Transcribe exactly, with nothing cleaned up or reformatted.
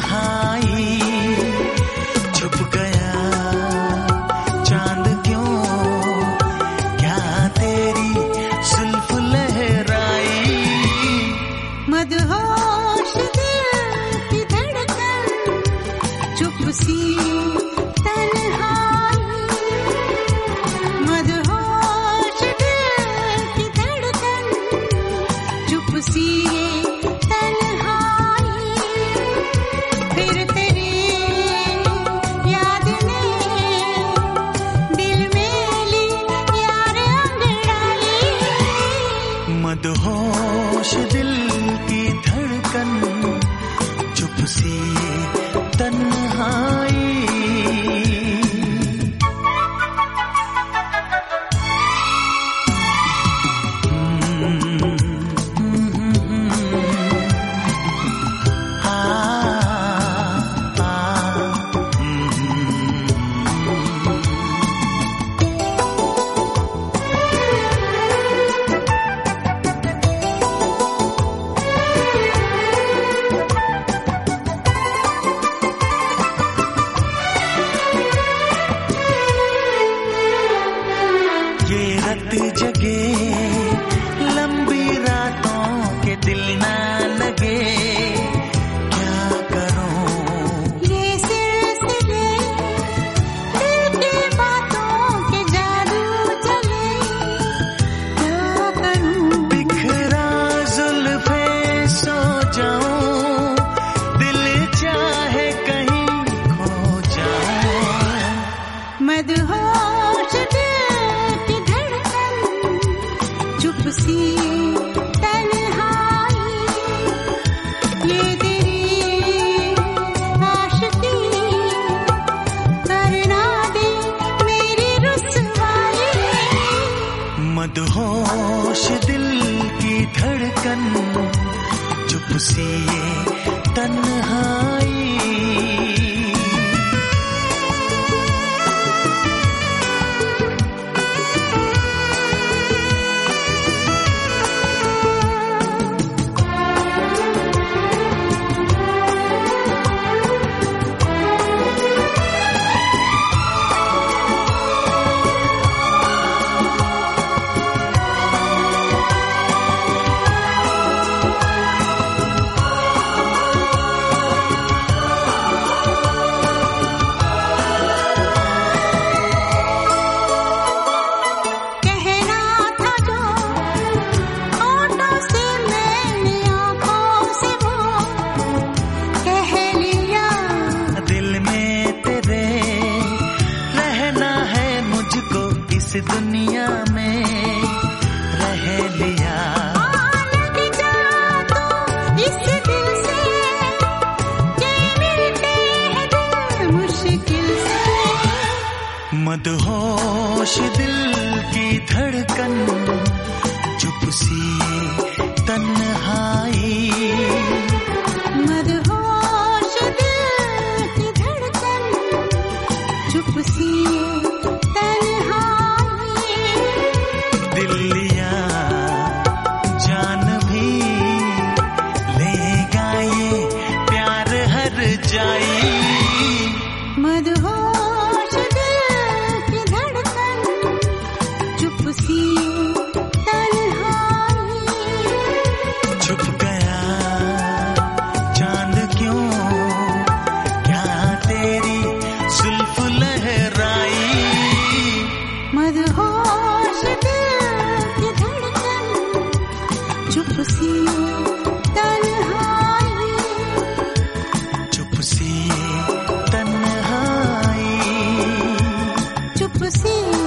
तन्हाई, छुप गया चांद क्यों, क्या तेरी जुल्फ लहराई। मदहोश दिल की धड़कन, चुप सी तन्हाई, मदहोश दिल की धड़कन, चुप सी तन्हाई। फिर तेरी याद ने दिल में ली यार अंगड़ाई। मदहोश दिल की धड़कन, चुप सी तन्हाई। ये रत जगे लंबी रातों के दिल ना लगे, क्या करूं ये सिलसिले दिल की बातों के जादू चले, क्या करूं बिखरा जुल्फे सो जाऊं, दिल चाहे कहीं खो जाऊं। मदहोश दिल की धड़कन, चुप सी तन्हाई। ये तेरी आशिकी करना दे मेरी रुसवाई। मदहोश दिल की धड़कन, चुप सी तन्हाई। कहना था जो होठों से मैंने आँखों से वो कह लिया। दिल में तेरे रहना है मुझको, इस दुनिया में रह लिया। लग जा तो इस दिल से, ये मिलते हैं दिल मुश्किल से। मदहोश दिल की धड़कन, चुप सी तन्हाई। मदहोश दिल की धड़कन, चुप सी तन्हाई। दिल लिया जान भी लेगा ये प्यार हर जाई। मदहोश दिल की धड़कन, चुप सी तन्हाई। छुप गया चांद क्यों, क्या तेरी जुल्फ लहराई। मदहोश दिल की धड़कन, चुप सी तन्हाई। चुप सी तन्हाई। चुप सी